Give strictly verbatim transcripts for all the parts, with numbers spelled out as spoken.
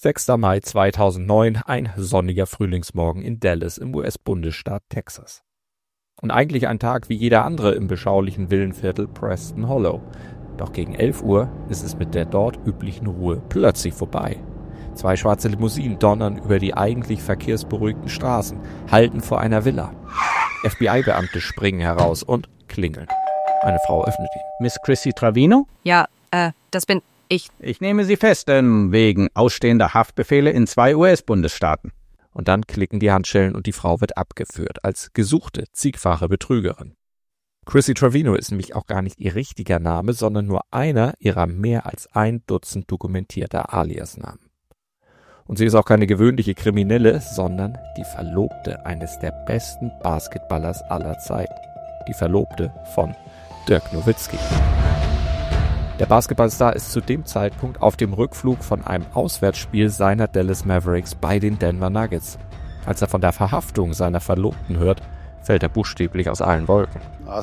sechster Mai zweitausendneun, ein sonniger Frühlingsmorgen in Dallas im U S-Bundesstaat Texas. Und eigentlich ein Tag wie jeder andere im beschaulichen Villenviertel Preston Hollow. Doch gegen elf Uhr ist es mit der dort üblichen Ruhe plötzlich vorbei. Zwei schwarze Limousinen donnern über die eigentlich verkehrsberuhigten Straßen, halten vor einer Villa. F B I-Beamte springen heraus und klingeln. Eine Frau öffnet ihn. Miss Chrissy Trevino? Ja, äh, das bin ich. Ich nehme Sie fest, ähm, wegen ausstehender Haftbefehle in zwei U S-Bundesstaaten. Und dann klicken die Handschellen und die Frau wird abgeführt als gesuchte, zigfache Betrügerin. Chrissy Trevino ist nämlich auch gar nicht ihr richtiger Name, sondern nur einer ihrer mehr als ein Dutzend dokumentierter Aliasnamen. Und sie ist auch keine gewöhnliche Kriminelle, sondern die Verlobte eines der besten Basketballers aller Zeiten. Die Verlobte von Dirk Nowitzki. Der Basketballstar ist zu dem Zeitpunkt auf dem Rückflug von einem Auswärtsspiel seiner Dallas Mavericks bei den Denver Nuggets. Als er von der Verhaftung seiner Verlobten hört, fällt er buchstäblich aus allen Wolken.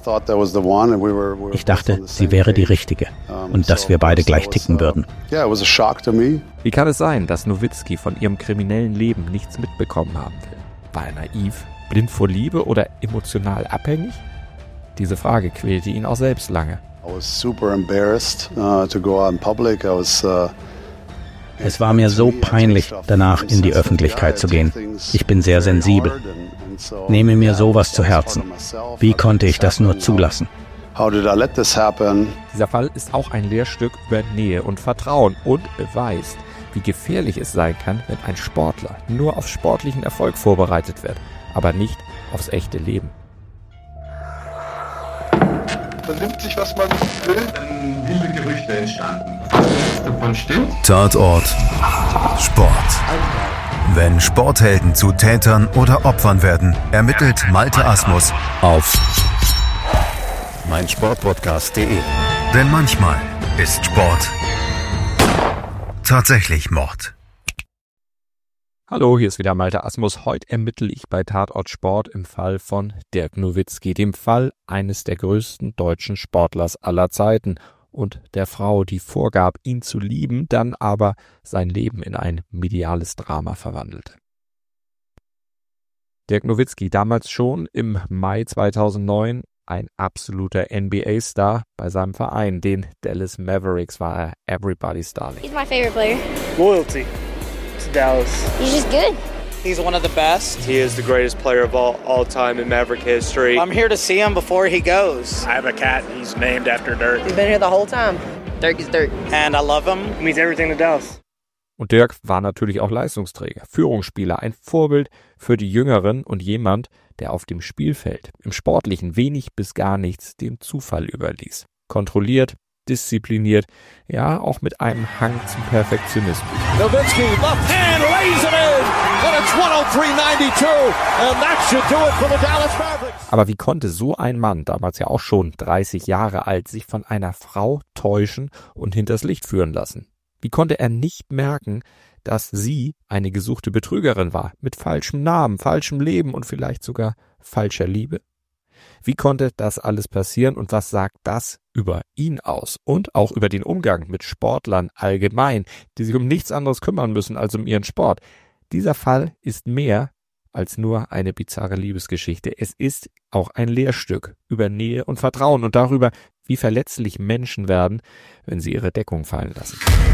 Ich dachte, sie wäre die Richtige und dass wir beide gleich ticken würden. Wie kann es sein, dass Nowitzki von ihrem kriminellen Leben nichts mitbekommen haben will? War er naiv, blind vor Liebe oder emotional abhängig? Diese Frage quälte ihn auch selbst lange. Es war mir so peinlich, danach in die Öffentlichkeit zu gehen. Ich bin sehr sensibel. Nehme mir sowas zu Herzen. Wie konnte ich das nur zulassen? Dieser Fall ist auch ein Lehrstück über Nähe und Vertrauen und beweist, wie gefährlich es sein kann, wenn ein Sportler nur auf sportlichen Erfolg vorbereitet wird, aber nicht aufs echte Leben. Man nimmt sich, was man will. Dann wilde Gerüchte entstanden. Davon stimmt. Tatort Sport. Wenn Sporthelden zu Tätern oder Opfern werden, ermittelt Malte Asmus auf meinsportpodcast punkt de. Denn manchmal ist Sport tatsächlich Mord. Hallo, hier ist wieder Malte Asmus. Heute ermittle ich bei Tatort Sport im Fall von Dirk Nowitzki, dem Fall eines der größten deutschen Sportlers aller Zeiten und der Frau, die vorgab, ihn zu lieben, dann aber sein Leben in ein mediales Drama verwandelte. Dirk Nowitzki, damals schon im Mai zweitausendneun ein absoluter N B A-Star. Bei seinem Verein, den Dallas Mavericks, war er Everybody's Darling. He's my favorite player. Loyalty to Dallas. He's just good. He's one of the best. He is the greatest player of all, all time in Maverick history. I'm here to see him before he goes. I have a cat. He's named after Dirk. He's been here the whole time. Dirk is Dirk. And I love him. He means everything to Dallas. Und Dirk war natürlich auch Leistungsträger, Führungsspieler, ein Vorbild für die Jüngeren und jemand, der auf dem Spielfeld im Sportlichen wenig bis gar nichts dem Zufall überließ. Kontrolliert, diszipliniert, ja auch mit einem Hang zum Perfektionismus. Nowitzki, left hand, lays it in, and it's one oh three ninety-two, and that should do it for the Dallas Mavericks. Aber wie konnte so ein Mann, damals ja auch schon dreißig Jahre alt, sich von einer Frau täuschen und hinters Licht führen lassen? Wie konnte er nicht merken, dass sie eine gesuchte Betrügerin war, mit falschem Namen, falschem Leben und vielleicht sogar falscher Liebe? Wie konnte das alles passieren und was sagt das über ihn aus und auch über den Umgang mit Sportlern allgemein, die sich um nichts anderes kümmern müssen als um ihren Sport? Dieser Fall ist mehr als nur eine bizarre Liebesgeschichte. Es ist auch ein Lehrstück über Nähe und Vertrauen und darüber, wie verletzlich Menschen werden, wenn sie ihre Deckung fallen lassen.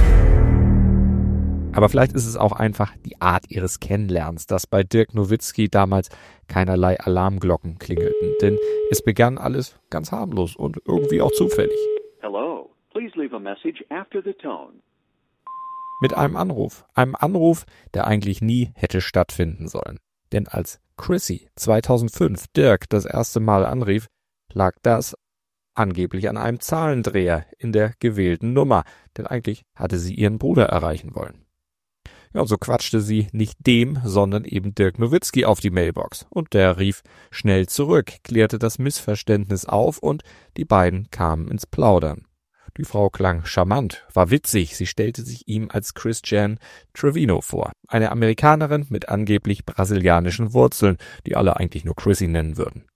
Aber vielleicht ist es auch einfach die Art ihres Kennenlernens, dass bei Dirk Nowitzki damals keinerlei Alarmglocken klingelten. Denn es begann alles ganz harmlos und irgendwie auch zufällig. Hello, please leave a message after the tone. Mit einem Anruf. Einem Anruf, der eigentlich nie hätte stattfinden sollen. Denn als Chrissy zweitausendfünf Dirk das erste Mal anrief, lag das angeblich an einem Zahlendreher in der gewählten Nummer. Denn eigentlich hatte sie ihren Bruder erreichen wollen. Ja, und so quatschte sie nicht dem, sondern eben Dirk Nowitzki auf die Mailbox. Und der rief schnell zurück, klärte das Missverständnis auf und die beiden kamen ins Plaudern. Die Frau klang charmant, war witzig, sie stellte sich ihm als Christiane Trevino vor. Eine Amerikanerin mit angeblich brasilianischen Wurzeln, die alle eigentlich nur Chrissy nennen würden.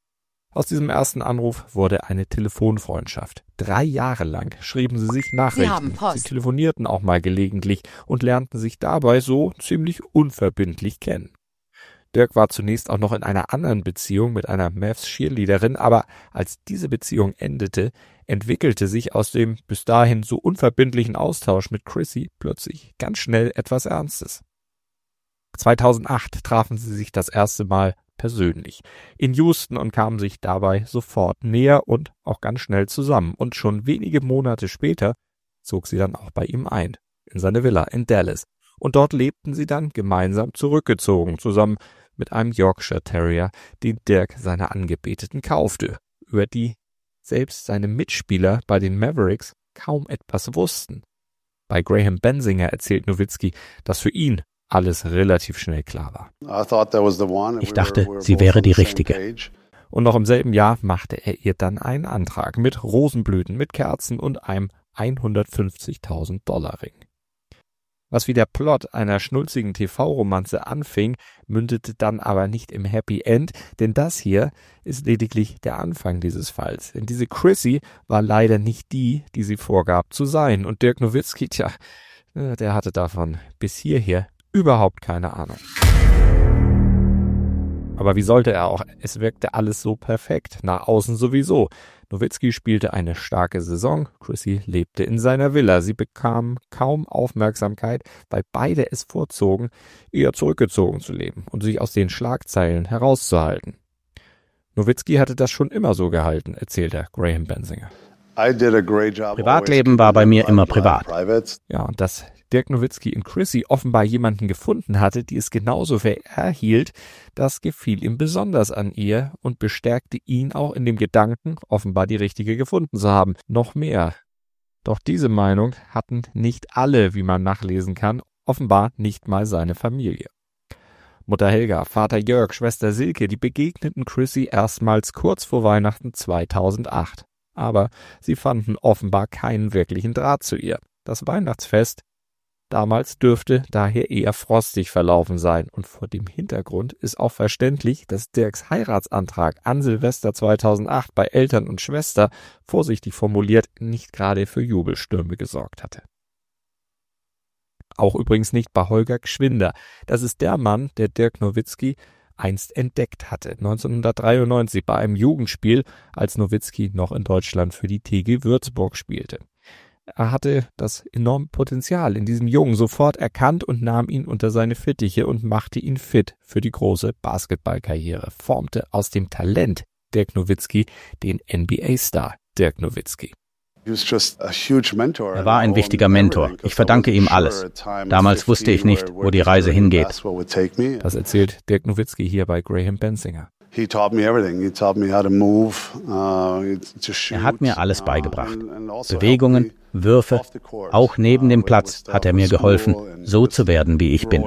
Aus diesem ersten Anruf wurde eine Telefonfreundschaft. Drei Jahre lang schrieben sie sich Nachrichten. Sie haben Post. Sie telefonierten auch mal gelegentlich und lernten sich dabei so ziemlich unverbindlich kennen. Dirk war zunächst auch noch in einer anderen Beziehung mit einer Mavs-Cheerleaderin, aber als diese Beziehung endete, entwickelte sich aus dem bis dahin so unverbindlichen Austausch mit Chrissy plötzlich ganz schnell etwas Ernstes. zweitausendacht trafen sie sich das erste Mal persönlich in Houston und kamen sich dabei sofort näher und auch ganz schnell zusammen. Und schon wenige Monate später zog sie dann auch bei ihm ein, in seine Villa in Dallas. Und dort lebten sie dann gemeinsam zurückgezogen, zusammen mit einem Yorkshire Terrier, den Dirk seiner Angebeteten kaufte, über die selbst seine Mitspieler bei den Mavericks kaum etwas wussten. Bei Graham Bensinger erzählt Nowitzki, dass für ihn alles relativ schnell klar war. Ich dachte, sie wäre die Richtige. Und noch im selben Jahr machte er ihr dann einen Antrag mit Rosenblüten, mit Kerzen und einem hundertfünfzigtausend Dollar Ring. Was wie der Plot einer schnulzigen T V-Romanze anfing, mündete dann aber nicht im Happy End, denn das hier ist lediglich der Anfang dieses Falls. Denn diese Chrissy war leider nicht die, die sie vorgab zu sein. Und Dirk Nowitzki, tja, der hatte davon bis hierher überhaupt keine Ahnung. Aber wie sollte er auch? Es wirkte alles so perfekt, nach außen sowieso. Nowitzki spielte eine starke Saison, Chrissy lebte in seiner Villa. Sie bekamen kaum Aufmerksamkeit, weil beide es vorzogen, eher zurückgezogen zu leben und sich aus den Schlagzeilen herauszuhalten. Nowitzki hatte das schon immer so gehalten, erzählte Graham Bensinger. Privatleben war bei mir immer privat. Ja, und dass Dirk Nowitzki in Chrissy offenbar jemanden gefunden hatte, die es genauso für er hielt, das gefiel ihm besonders an ihr und bestärkte ihn auch in dem Gedanken, offenbar die richtige gefunden zu haben. Noch mehr. Doch diese Meinung hatten nicht alle, wie man nachlesen kann, offenbar nicht mal seine Familie. Mutter Helga, Vater Jörg, Schwester Silke, die begegneten Chrissy erstmals kurz vor Weihnachten zweitausendacht. Aber sie fanden offenbar keinen wirklichen Draht zu ihr. Das Weihnachtsfest damals dürfte daher eher frostig verlaufen sein. Und vor dem Hintergrund ist auch verständlich, dass Dirks Heiratsantrag an Silvester zweitausendacht bei Eltern und Schwester, vorsichtig formuliert, nicht gerade für Jubelstürme gesorgt hatte. Auch übrigens nicht bei Holger Gschwinder. Das ist der Mann, der Dirk Nowitzki einst entdeckt hatte, neunzehnhundertdreiundneunzig bei einem Jugendspiel, als Nowitzki noch in Deutschland für die T G Würzburg spielte. Er hatte das enorme Potenzial in diesem Jungen sofort erkannt und nahm ihn unter seine Fittiche und machte ihn fit für die große Basketballkarriere, formte aus dem Talent Dirk Nowitzki den N B A-Star Dirk Nowitzki. Er war ein wichtiger Mentor. Ich verdanke ihm alles. Damals wusste ich nicht, wo die Reise hingeht. Das erzählt Dirk Nowitzki hier bei Graham Bensinger. Er hat mir alles beigebracht. Bewegungen, Würfe, auch neben dem Platz hat er mir geholfen, so zu werden, wie ich bin.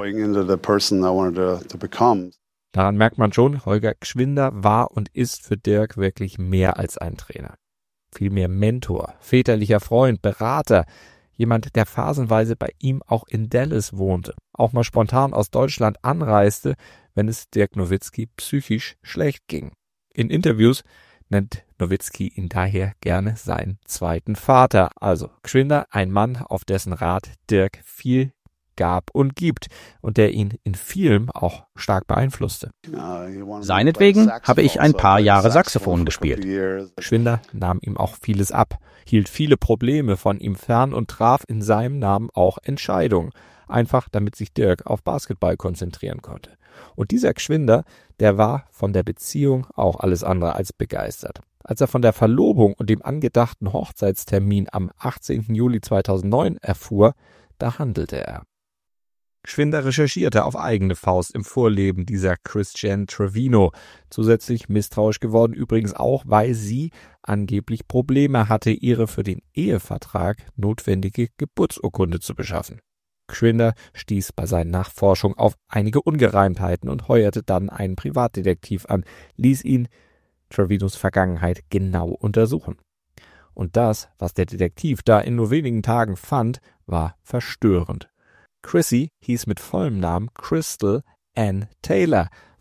Daran merkt man schon, Holger Gschwinder war und ist für Dirk wirklich mehr als ein Trainer. Vielmehr Mentor, väterlicher Freund, Berater, jemand, der phasenweise bei ihm auch in Dallas wohnte, auch mal spontan aus Deutschland anreiste, wenn es Dirk Nowitzki psychisch schlecht ging. In Interviews nennt Nowitzki ihn daher gerne seinen zweiten Vater. Also Gschwinder, ein Mann, auf dessen Rat Dirk viel gab und gibt und der ihn in vielem auch stark beeinflusste. Seinetwegen habe ich ein paar Jahre Saxophon gespielt. Gschwinder nahm ihm auch vieles ab, hielt viele Probleme von ihm fern und traf in seinem Namen auch Entscheidungen, einfach damit sich Dirk auf Basketball konzentrieren konnte. Und dieser Gschwinder, der war von der Beziehung auch alles andere als begeistert. Als er von der Verlobung und dem angedachten Hochzeitstermin am achtzehnten Juli zweitausendneun erfuhr, da handelte er. Gschwinder recherchierte auf eigene Faust im Vorleben dieser Christiane Trevino, zusätzlich misstrauisch geworden übrigens auch, weil sie angeblich Probleme hatte, ihre für den Ehevertrag notwendige Geburtsurkunde zu beschaffen. Gschwinder stieß bei seinen Nachforschungen auf einige Ungereimtheiten und heuerte dann einen Privatdetektiv an, ließ ihn Trevinos Vergangenheit genau untersuchen. Und das, was der Detektiv da in nur wenigen Tagen fand, war verstörend. Chrissy hieß mit vollem Namen Crystal Ann Taylor,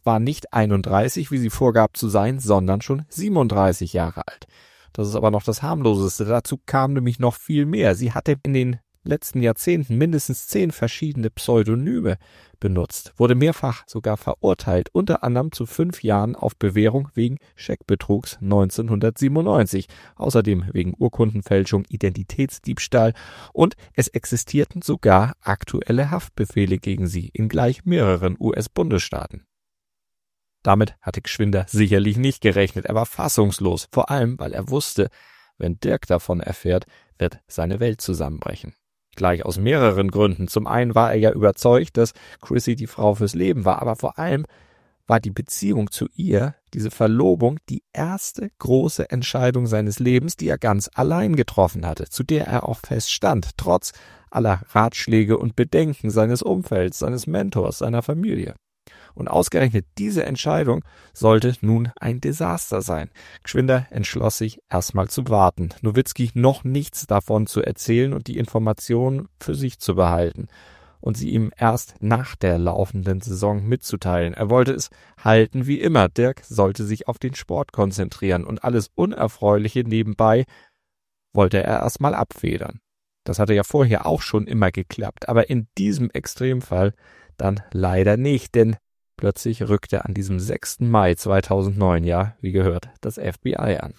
war nicht einunddreißig, wie sie vorgab zu sein, sondern schon siebenunddreißig Jahre alt. Das ist aber noch das harmloseste. Dazu kam nämlich noch viel mehr. Sie hatte in den letzten Jahrzehnten mindestens zehn verschiedene Pseudonyme benutzt, wurde mehrfach sogar verurteilt, unter anderem zu fünf Jahren auf Bewährung wegen Scheckbetrugs neunzehnhundertsiebenundneunzig, außerdem wegen Urkundenfälschung, Identitätsdiebstahl und es existierten sogar aktuelle Haftbefehle gegen sie in gleich mehreren U S-Bundesstaaten. Damit hatte Gschwinder sicherlich nicht gerechnet, er war fassungslos, vor allem, weil er wusste, wenn Dirk davon erfährt, wird seine Welt zusammenbrechen. Gleich aus mehreren Gründen. Zum einen war er ja überzeugt, dass Chrissy die Frau fürs Leben war, aber vor allem war die Beziehung zu ihr, diese Verlobung, die erste große Entscheidung seines Lebens, die er ganz allein getroffen hatte, zu der er auch feststand, trotz aller Ratschläge und Bedenken seines Umfelds, seines Mentors, seiner Familie. Und ausgerechnet diese Entscheidung sollte nun ein Desaster sein. Gschwinder entschloss sich, erstmal zu warten, Nowitzki noch nichts davon zu erzählen und die Informationen für sich zu behalten und sie ihm erst nach der laufenden Saison mitzuteilen. Er wollte es halten wie immer. Dirk sollte sich auf den Sport konzentrieren und alles Unerfreuliche nebenbei wollte er erstmal abfedern. Das hatte ja vorher auch schon immer geklappt, aber in diesem Extremfall dann leider nicht, denn plötzlich rückte an diesem sechsten Mai zweitausendneun, ja, wie gehört, das F B I an.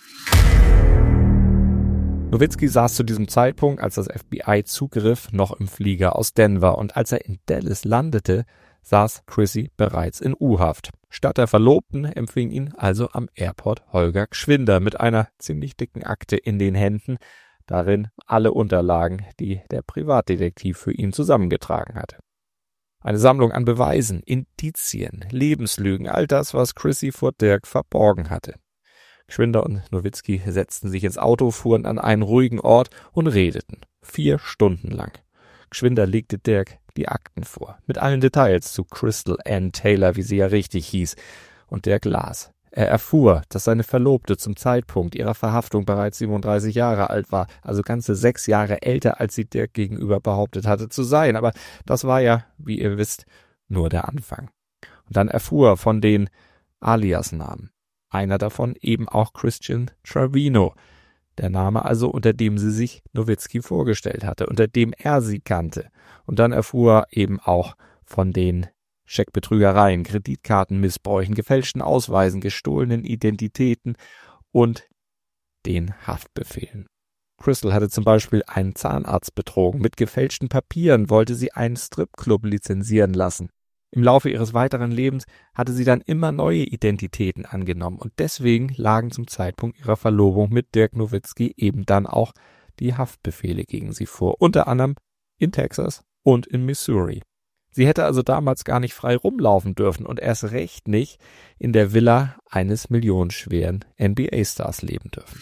Nowitzki saß zu diesem Zeitpunkt, als das F B I zugriff, noch im Flieger aus Denver und als er in Dallas landete, saß Chrissy bereits in U-Haft. Statt der Verlobten empfing ihn also am Airport Holger Gschwinder mit einer ziemlich dicken Akte in den Händen, darin alle Unterlagen, die der Privatdetektiv für ihn zusammengetragen hatte. Eine Sammlung an Beweisen, Indizien, Lebenslügen, all das, was Chrissy vor Dirk verborgen hatte. Gschwinder und Nowitzki setzten sich ins Auto, fuhren an einen ruhigen Ort und redeten. Vier Stunden lang. Gschwinder legte Dirk die Akten vor, mit allen Details zu Crystal Ann Taylor, wie sie ja richtig hieß. Und Dirk las. Er erfuhr, dass seine Verlobte zum Zeitpunkt ihrer Verhaftung bereits siebenunddreißig Jahre alt war, also ganze sechs Jahre älter, als sie Dirk gegenüber behauptet hatte zu sein. Aber das war ja, wie ihr wisst, nur der Anfang. Und dann erfuhr er von den Alias-Namen. Einer davon eben auch Christian Trevino, der Name also, unter dem sie sich Nowitzki vorgestellt hatte, unter dem er sie kannte. Und dann erfuhr er eben auch von den Scheckbetrügereien, Kreditkartenmissbräuchen, gefälschten Ausweisen, gestohlenen Identitäten und den Haftbefehlen. Crystal hatte zum Beispiel einen Zahnarzt betrogen. Mit gefälschten Papieren wollte sie einen Stripclub lizenzieren lassen. Im Laufe ihres weiteren Lebens hatte sie dann immer neue Identitäten angenommen und deswegen lagen zum Zeitpunkt ihrer Verlobung mit Dirk Nowitzki eben dann auch die Haftbefehle gegen sie vor, unter anderem in Texas und in Missouri. Sie hätte also damals gar nicht frei rumlaufen dürfen und erst recht nicht in der Villa eines millionenschweren N B A-Stars leben dürfen.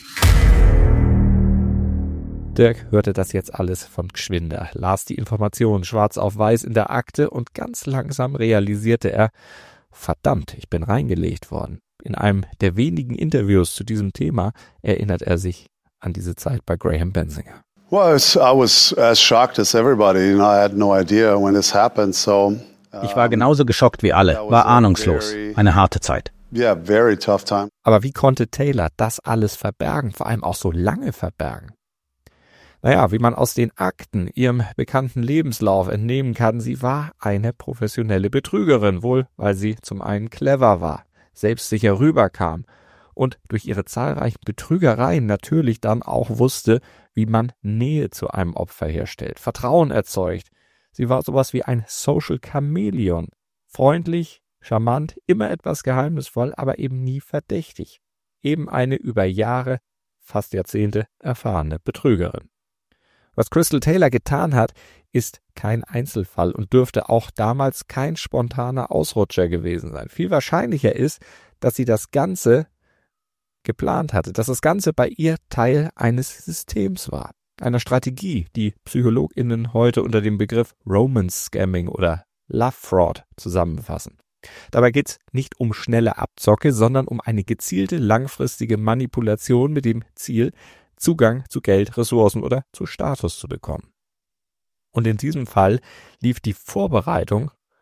Dirk hörte das jetzt alles von Gschwinder, las die Informationen schwarz auf weiß in der Akte und ganz langsam realisierte er, verdammt, ich bin reingelegt worden. In einem der wenigen Interviews zu diesem Thema erinnert er sich an diese Zeit bei Graham Bensinger. Well, I was as shocked as everybody. You know, I had no idea when this happened, so ich war genauso geschockt wie alle, war ahnungslos. Eine harte Zeit. Yeah, very tough time. Aber wie konnte Taylor das alles verbergen, vor allem auch so lange verbergen? Naja, wie man aus den Akten ihrem bekannten Lebenslauf entnehmen kann, sie war eine professionelle Betrügerin, wohl weil sie zum einen clever war, selbstsicher rüberkam und durch ihre zahlreichen Betrügereien natürlich dann auch wusste, wie man Nähe zu einem Opfer herstellt, Vertrauen erzeugt. Sie war sowas wie ein Social Chameleon. Freundlich, charmant, immer etwas geheimnisvoll, aber eben nie verdächtig. Eben eine über Jahre, fast Jahrzehnte erfahrene Betrügerin. Was Crystal Taylor getan hat, ist kein Einzelfall und dürfte auch damals kein spontaner Ausrutscher gewesen sein. Viel wahrscheinlicher ist, dass sie das Ganze geplant hatte, dass das Ganze bei ihr Teil eines Systems war, einer Strategie, die PsychologInnen heute unter dem Begriff Romance Scamming oder Love Fraud zusammenfassen. Dabei geht es nicht um schnelle Abzocke, sondern um eine gezielte, langfristige Manipulation mit dem Ziel, Zugang zu Geld, Ressourcen oder zu Status zu bekommen. Und in diesem Fall lief die Vorbereitung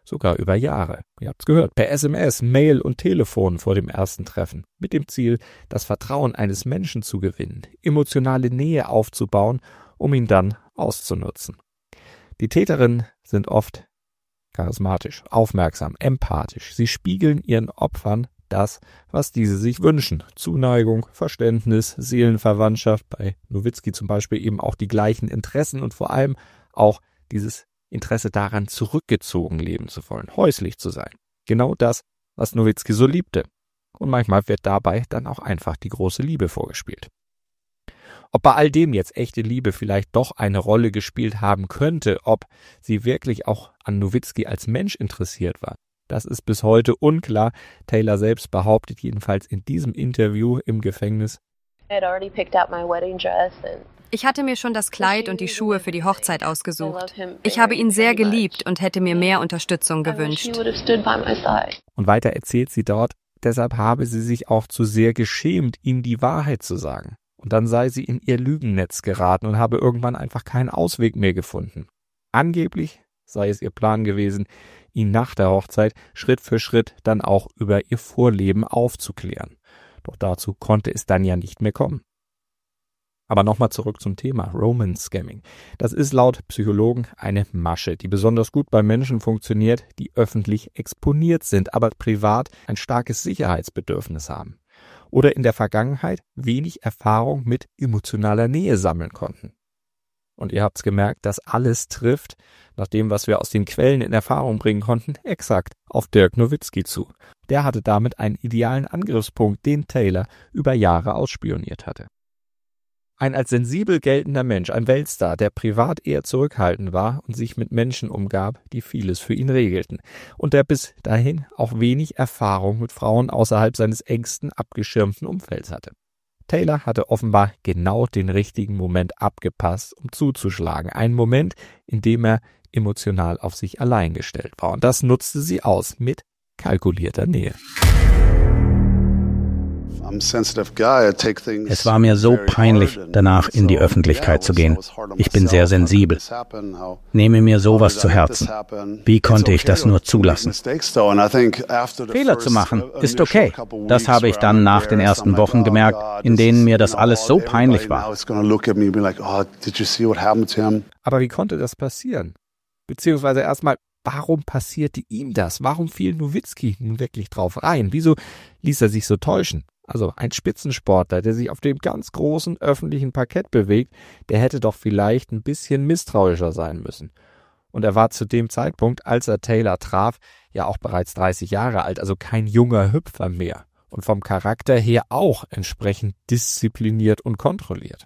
Sogar über Jahre. Ihr habt's gehört. Per S M S, Mail und Telefon vor dem ersten Treffen. Mit dem Ziel, das Vertrauen eines Menschen zu gewinnen, emotionale Nähe aufzubauen, um ihn dann auszunutzen. Die Täterinnen sind oft charismatisch, aufmerksam, empathisch. Sie spiegeln ihren Opfern das, was diese sich wünschen. Zuneigung, Verständnis, Seelenverwandtschaft, bei Nowitzki zum Beispiel eben auch die gleichen Interessen und vor allem auch dieses Interesse daran, zurückgezogen leben zu wollen, häuslich zu sein. Genau das, was Nowitzki so liebte. Und manchmal wird dabei dann auch einfach die große Liebe vorgespielt. Ob bei all dem jetzt echte Liebe vielleicht doch eine Rolle gespielt haben könnte, ob sie wirklich auch an Nowitzki als Mensch interessiert war, das ist bis heute unklar. Taylor selbst behauptet jedenfalls in diesem Interview im Gefängnis: Ich hatte mir schon das Kleid und die Schuhe für die Hochzeit ausgesucht. Ich habe ihn sehr geliebt und hätte mir mehr Unterstützung gewünscht. Und weiter erzählt sie dort, deshalb habe sie sich auch zu sehr geschämt, ihm die Wahrheit zu sagen. Und dann sei sie in ihr Lügennetz geraten und habe irgendwann einfach keinen Ausweg mehr gefunden. Angeblich sei es ihr Plan gewesen, ihn nach der Hochzeit Schritt für Schritt dann auch über ihr Vorleben aufzuklären. Doch dazu konnte es dann ja nicht mehr kommen. Aber nochmal zurück zum Thema Romance Scamming. Das ist laut Psychologen eine Masche, die besonders gut bei Menschen funktioniert, die öffentlich exponiert sind, aber privat ein starkes Sicherheitsbedürfnis haben. Oder in der Vergangenheit wenig Erfahrung mit emotionaler Nähe sammeln konnten. Und ihr habt's gemerkt, dass alles trifft, nach dem, was wir aus den Quellen in Erfahrung bringen konnten, exakt auf Dirk Nowitzki zu. Der hatte damit einen idealen Angriffspunkt, den Taylor über Jahre ausspioniert hatte. Ein als sensibel geltender Mensch, ein Weltstar, der privat eher zurückhaltend war und sich mit Menschen umgab, die vieles für ihn regelten. Und der bis dahin auch wenig Erfahrung mit Frauen außerhalb seines engsten, abgeschirmten Umfelds hatte. Taylor hatte offenbar genau den richtigen Moment abgepasst, um zuzuschlagen. Einen Moment, in dem er emotional auf sich allein gestellt war. Und das nutzte sie aus mit kalkulierter Nähe. Es war mir so peinlich, danach in die Öffentlichkeit zu gehen. Ich bin sehr sensibel. Nehme mir sowas zu Herzen. Wie konnte ich das nur zulassen? Fehler zu machen ist okay. Das habe ich dann nach den ersten Wochen gemerkt, in denen mir das alles so peinlich war. Aber wie konnte das passieren? Beziehungsweise erstmal, warum passierte ihm das? Warum fiel Nowitzki nun wirklich drauf rein? Wieso ließ er sich so täuschen? Also ein Spitzensportler, der sich auf dem ganz großen öffentlichen Parkett bewegt, der hätte doch vielleicht ein bisschen misstrauischer sein müssen. Und er war zu dem Zeitpunkt, als er Taylor traf, ja auch bereits dreißig Jahre alt, also kein junger Hüpfer mehr. Und vom Charakter her auch entsprechend diszipliniert und kontrolliert.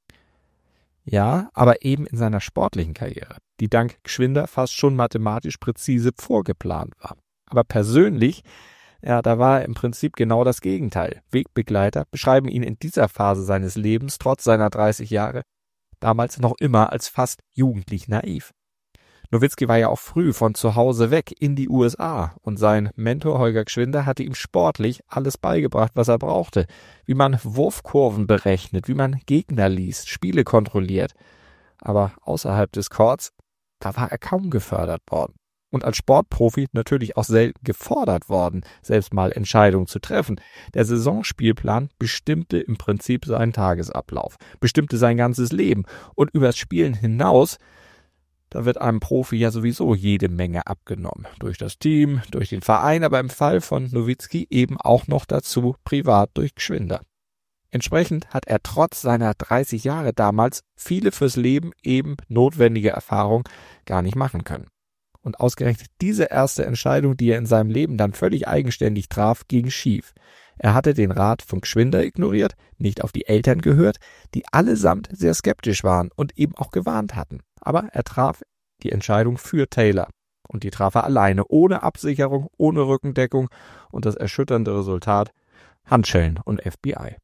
Ja, aber eben in seiner sportlichen Karriere, die dank geschwinder, fast schon mathematisch präzise vorgeplant war. Aber persönlich, ja, da war er im Prinzip genau das Gegenteil. Wegbegleiter beschreiben ihn in dieser Phase seines Lebens, trotz seiner dreißig Jahre, damals noch immer als fast jugendlich naiv. Nowitzki war ja auch früh von zu Hause weg in die U S A und sein Mentor Holger Gschwinder hatte ihm sportlich alles beigebracht, was er brauchte. Wie man Wurfkurven berechnet, wie man Gegner liest, Spiele kontrolliert. Aber außerhalb des Courts, da war er kaum gefördert worden. Und als Sportprofi natürlich auch selten gefordert worden, selbst mal Entscheidungen zu treffen. Der Saisonspielplan bestimmte im Prinzip seinen Tagesablauf, bestimmte sein ganzes Leben. Und übers Spielen hinaus, da wird einem Profi ja sowieso jede Menge abgenommen. Durch das Team, durch den Verein, aber im Fall von Nowitzki eben auch noch dazu privat durch Gschwinder. Entsprechend hat er trotz seiner dreißig Jahre damals viele fürs Leben eben notwendige Erfahrungen gar nicht machen können. Und ausgerechnet diese erste Entscheidung, die er in seinem Leben dann völlig eigenständig traf, ging schief. Er hatte den Rat von Gschwinder ignoriert, nicht auf die Eltern gehört, die allesamt sehr skeptisch waren und eben auch gewarnt hatten. Aber er traf die Entscheidung für Taylor. Und die traf er alleine, ohne Absicherung, ohne Rückendeckung und das erschütternde Resultat: Handschellen und F B I.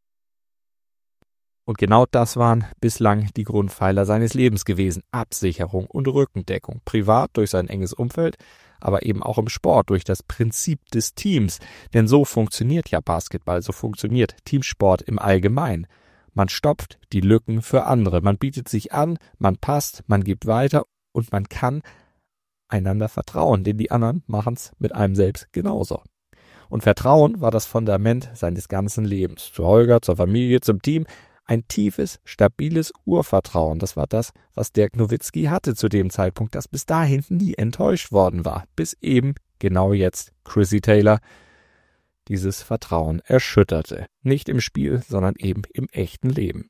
Und genau das waren bislang die Grundpfeiler seines Lebens gewesen. Absicherung und Rückendeckung. Privat durch sein enges Umfeld, aber eben auch im Sport durch das Prinzip des Teams. Denn so funktioniert ja Basketball, so funktioniert Teamsport im Allgemeinen. Man stopft die Lücken für andere. Man bietet sich an, man passt, man gibt weiter und man kann einander vertrauen, denn die anderen machen's mit einem selbst genauso. Und Vertrauen war das Fundament seines ganzen Lebens. Zu Holger, zur Familie, zum Team. Ein tiefes, stabiles Urvertrauen. Das war das, was Dirk Nowitzki hatte zu dem Zeitpunkt, das bis dahin nie enttäuscht worden war. Bis eben genau jetzt Chrissy Taylor dieses Vertrauen erschütterte. Nicht im Spiel, sondern eben im echten Leben.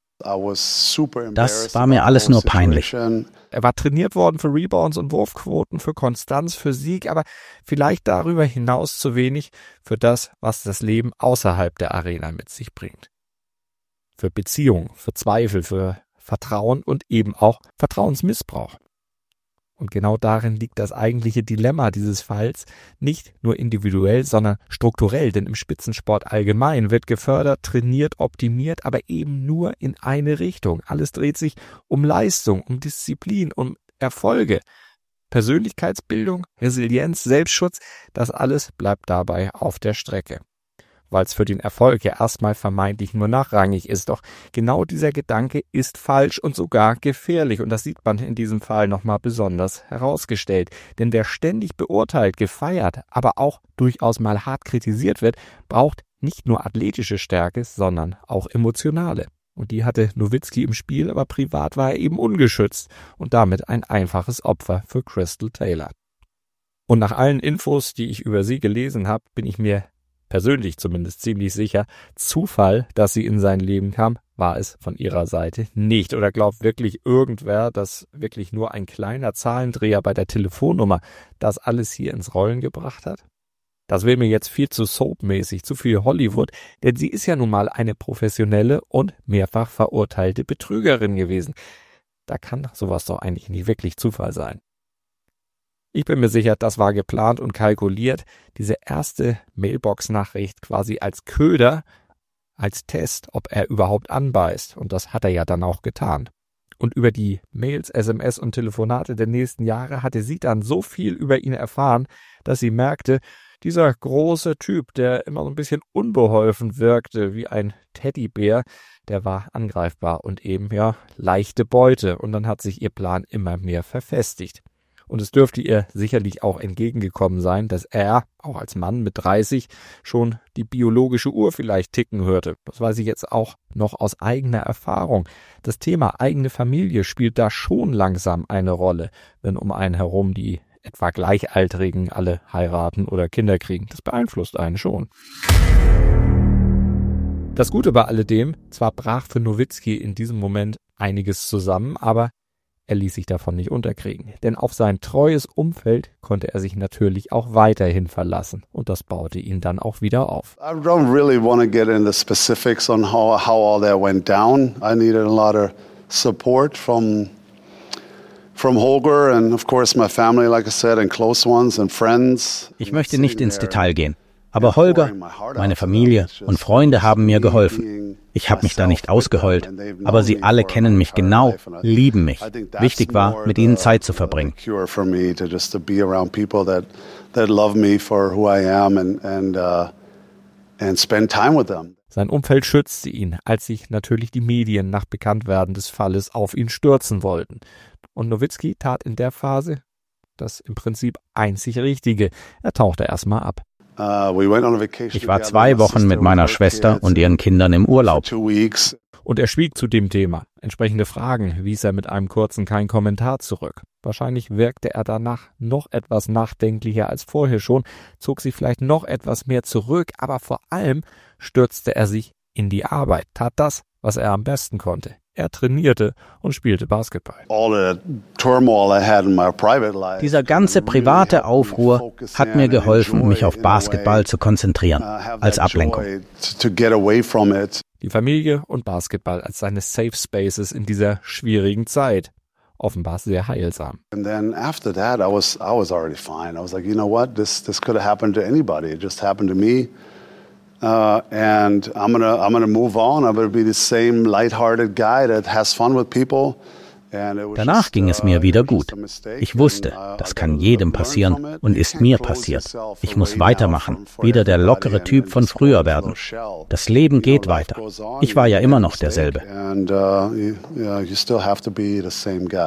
Das war mir alles nur peinlich. Er war trainiert worden für Rebounds und Wurfquoten, für Konstanz, für Sieg, aber vielleicht darüber hinaus zu wenig für das, was das Leben außerhalb der Arena mit sich bringt. Für Beziehungen, für Zweifel, für Vertrauen und eben auch Vertrauensmissbrauch. Und genau darin liegt das eigentliche Dilemma dieses Falls, nicht nur individuell, sondern strukturell, denn im Spitzensport allgemein wird gefördert, trainiert, optimiert, aber eben nur in eine Richtung. Alles dreht sich um Leistung, um Disziplin, um Erfolge. Persönlichkeitsbildung, Resilienz, Selbstschutz, das alles bleibt dabei auf der Strecke. Weil es für den Erfolg ja erstmal vermeintlich nur nachrangig ist. Doch genau dieser Gedanke ist falsch und sogar gefährlich. Und das sieht man in diesem Fall nochmal besonders herausgestellt. Denn wer ständig beurteilt, gefeiert, aber auch durchaus mal hart kritisiert wird, braucht nicht nur athletische Stärke, sondern auch emotionale. Und die hatte Nowitzki im Spiel, aber privat war er eben ungeschützt und damit ein einfaches Opfer für Crystal Taylor. Und nach allen Infos, die ich über sie gelesen habe, bin ich mir persönlich zumindest ziemlich sicher, Zufall, dass sie in sein Leben kam, war es von ihrer Seite nicht. Oder glaubt wirklich irgendwer, dass wirklich nur ein kleiner Zahlendreher bei der Telefonnummer das alles hier ins Rollen gebracht hat? Das wäre mir jetzt viel zu soapmäßig, zu viel Hollywood, denn sie ist ja nun mal eine professionelle und mehrfach verurteilte Betrügerin gewesen. Da kann sowas doch eigentlich nicht wirklich Zufall sein. Ich bin mir sicher, das war geplant und kalkuliert. Diese erste Mailbox-Nachricht quasi als Köder, als Test, ob er überhaupt anbeißt. Und das hat er ja dann auch getan. Und über die Mails, S M S und Telefonate der nächsten Jahre hatte sie dann so viel über ihn erfahren, dass sie merkte, dieser große Typ, der immer so ein bisschen unbeholfen wirkte, wie ein Teddybär, der war angreifbar und eben, ja, leichte Beute. Und dann hat sich ihr Plan immer mehr verfestigt. Und es dürfte ihr sicherlich auch entgegengekommen sein, dass er, auch als Mann mit dreißig, schon die biologische Uhr vielleicht ticken hörte. Das weiß ich jetzt auch noch aus eigener Erfahrung. Das Thema eigene Familie spielt da schon langsam eine Rolle, wenn um einen herum die etwa Gleichaltrigen alle heiraten oder Kinder kriegen. Das beeinflusst einen schon. Das Gute bei alledem, zwar brach für Nowitzki in diesem Moment einiges zusammen, aber er ließ sich davon nicht unterkriegen, denn auf sein treues Umfeld konnte er sich natürlich auch weiterhin verlassen und das baute ihn dann auch wieder auf. I don't really want to get into specifics on how how all that went down. I needed a lot of support from from Holger and of course my family, like I said, and close ones and friends. Ich möchte nicht ins Detail gehen, aber Holger, meine Familie und Freunde haben mir geholfen. Ich habe mich da nicht ausgeheult, aber sie alle kennen mich genau, lieben mich. Wichtig war, mit ihnen Zeit zu verbringen. Sein Umfeld schützte ihn, als sich natürlich die Medien nach Bekanntwerden des Falles auf ihn stürzen wollten. Und Nowitzki tat in der Phase das im Prinzip einzig Richtige. Er tauchte erstmal ab. Ich war zwei Wochen mit meiner Schwester und ihren Kindern im Urlaub. Und er schwieg zu dem Thema. Entsprechende Fragen wies er mit einem kurzen Kein Kommentar zurück. Wahrscheinlich wirkte er danach noch etwas nachdenklicher als vorher schon, zog sich vielleicht noch etwas mehr zurück, aber vor allem stürzte er sich in die Arbeit, tat das, was er am besten konnte. Er trainierte und spielte Basketball. Dieser ganze private Aufruhr hat mir geholfen, mich auf Basketball zu konzentrieren, als Ablenkung. Die Familie und Basketball als seine Safe Spaces in dieser schwierigen Zeit. Offenbar sehr heilsam. And then after that, I was I was already fine. I was like, you know what, this this could have happened to anybody. It just happened to me. Uh, and I'm gonna I'm gonna move on. I'm gonna be the same lighthearted guy that has fun with people. Danach ging es mir wieder gut. Ich wusste, das kann jedem passieren und ist mir passiert. Ich muss weitermachen, wieder der lockere Typ von früher werden. Das Leben geht weiter. Ich war ja immer noch derselbe.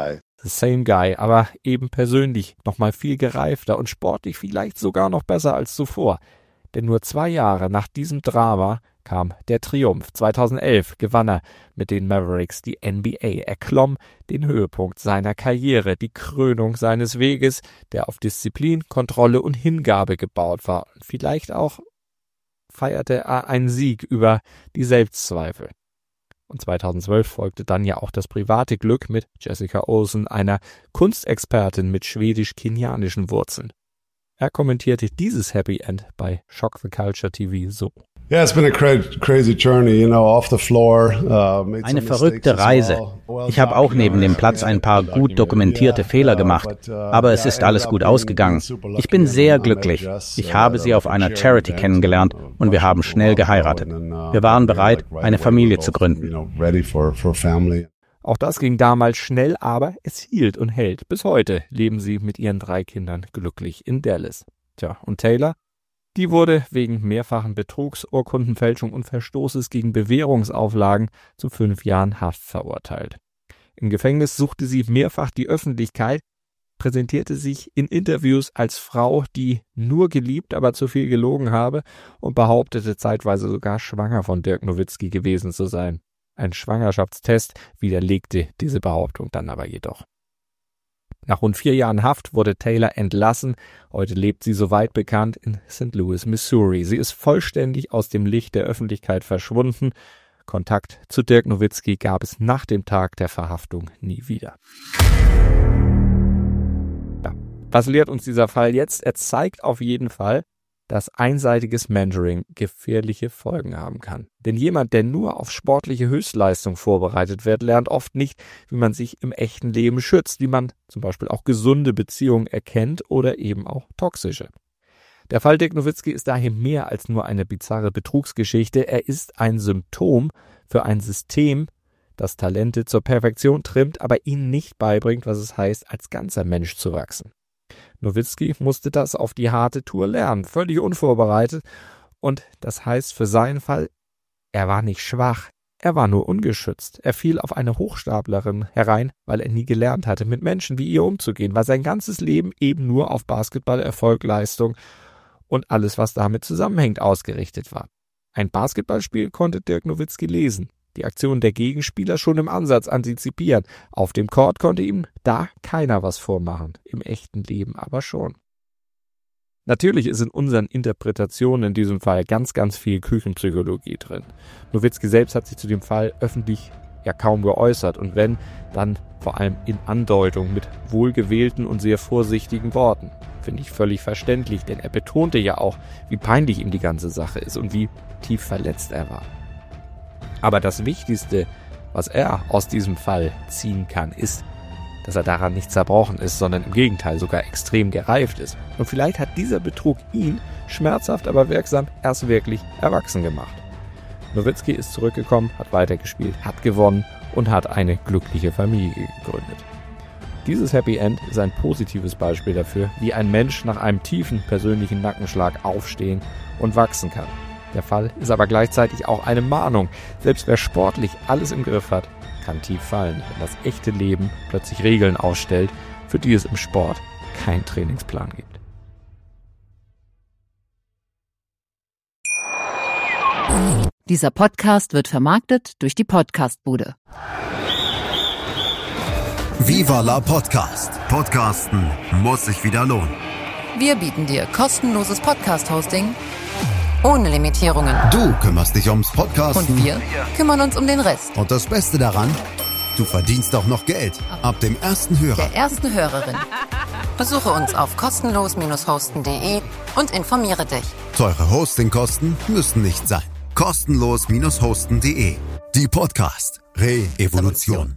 The same guy, aber eben persönlich nochmal viel gereifter und sportlich vielleicht sogar noch besser als zuvor. Denn nur zwei Jahre nach diesem Drama kam der Triumph. zweitausendelf gewann er mit den Mavericks die N B A. Er klomm den Höhepunkt seiner Karriere, die Krönung seines Weges, der auf Disziplin, Kontrolle und Hingabe gebaut war. Und vielleicht auch feierte er einen Sieg über die Selbstzweifel. Und zweitausendzwölf folgte dann ja auch das private Glück mit Jessica Olsen, einer Kunstexpertin mit schwedisch-kenianischen Wurzeln. Er kommentierte dieses Happy End bei Shock the Culture T V so. Yeah, it's been a crazy journey, you know, off the floor. Uh, Eine verrückte Reise. Ich habe auch neben dem Platz ein paar gut dokumentierte Fehler gemacht, aber es ist alles gut ausgegangen. Ich bin sehr glücklich. Ich habe sie auf einer Charity kennengelernt und wir haben schnell geheiratet. Wir waren bereit, eine Familie zu gründen. Auch das ging damals schnell, aber es hielt und hält. Bis heute leben sie mit ihren drei Kindern glücklich in Dallas. Tja, und Taylor? Die wurde wegen mehrfachen Betrugs, Urkundenfälschung und Verstoßes gegen Bewährungsauflagen zu fünf Jahren Haft verurteilt. Im Gefängnis suchte sie mehrfach die Öffentlichkeit, präsentierte sich in Interviews als Frau, die nur geliebt, aber zu viel gelogen habe und behauptete zeitweise sogar schwanger von Dirk Nowitzki gewesen zu sein. Ein Schwangerschaftstest widerlegte diese Behauptung dann aber jedoch. Nach rund vier Jahren Haft wurde Taylor entlassen. Heute lebt sie, soweit bekannt, in Saint Louis, Missouri. Sie ist vollständig aus dem Licht der Öffentlichkeit verschwunden. Kontakt zu Dirk Nowitzki gab es nach dem Tag der Verhaftung nie wieder. Ja. Was lehrt uns dieser Fall jetzt? Er zeigt auf jeden Fall, dass einseitiges Mentoring gefährliche Folgen haben kann. Denn jemand, der nur auf sportliche Höchstleistung vorbereitet wird, lernt oft nicht, wie man sich im echten Leben schützt, wie man zum Beispiel auch gesunde Beziehungen erkennt oder eben auch toxische. Der Fall Dirk Nowitzki ist daher mehr als nur eine bizarre Betrugsgeschichte. Er ist ein Symptom für ein System, das Talente zur Perfektion trimmt, aber ihnen nicht beibringt, was es heißt, als ganzer Mensch zu wachsen. Nowitzki musste das auf die harte Tour lernen, völlig unvorbereitet. Und das heißt für seinen Fall, er war nicht schwach, er war nur ungeschützt. Er fiel auf eine Hochstaplerin herein, weil er nie gelernt hatte, mit Menschen wie ihr umzugehen, weil sein ganzes Leben eben nur auf Basketball, Erfolg, Leistung und alles, was damit zusammenhängt, ausgerichtet war. Ein Basketballspiel konnte Dirk Nowitzki lesen. Die Aktionen der Gegenspieler schon im Ansatz antizipieren. Auf dem Court konnte ihm da keiner was vormachen, im echten Leben aber schon. Natürlich ist in unseren Interpretationen in diesem Fall ganz, ganz viel Küchenpsychologie drin. Nowitzki selbst hat sich zu dem Fall öffentlich ja kaum geäußert und wenn, dann vor allem in Andeutung mit wohlgewählten und sehr vorsichtigen Worten. Finde ich völlig verständlich, denn er betonte ja auch, wie peinlich ihm die ganze Sache ist und wie tief verletzt er war. Aber das Wichtigste, was er aus diesem Fall ziehen kann, ist, dass er daran nicht zerbrochen ist, sondern im Gegenteil sogar extrem gereift ist. Und vielleicht hat dieser Betrug ihn, schmerzhaft aber wirksam, erst wirklich erwachsen gemacht. Nowitzki ist zurückgekommen, hat weitergespielt, hat gewonnen und hat eine glückliche Familie gegründet. Dieses Happy End ist ein positives Beispiel dafür, wie ein Mensch nach einem tiefen persönlichen Nackenschlag aufstehen und wachsen kann. Der Fall ist aber gleichzeitig auch eine Mahnung. Selbst wer sportlich alles im Griff hat, kann tief fallen, wenn das echte Leben plötzlich Regeln aufstellt, für die es im Sport keinen Trainingsplan gibt. Dieser Podcast wird vermarktet durch die Podcastbude. Viva la Podcast. Podcasten muss sich wieder lohnen. Wir bieten dir kostenloses Podcast-Hosting ohne Limitierungen. Du kümmerst dich ums Podcasten. Und wir kümmern uns um den Rest. Und das Beste daran, du verdienst auch noch Geld. Ab dem ersten Hörer. Der ersten Hörerin. Besuche uns auf kostenlos hosten punkt de und informiere dich. Teure Hostingkosten müssen nicht sein. kostenlos hosten punkt de. Die Podcast Re-Evolution.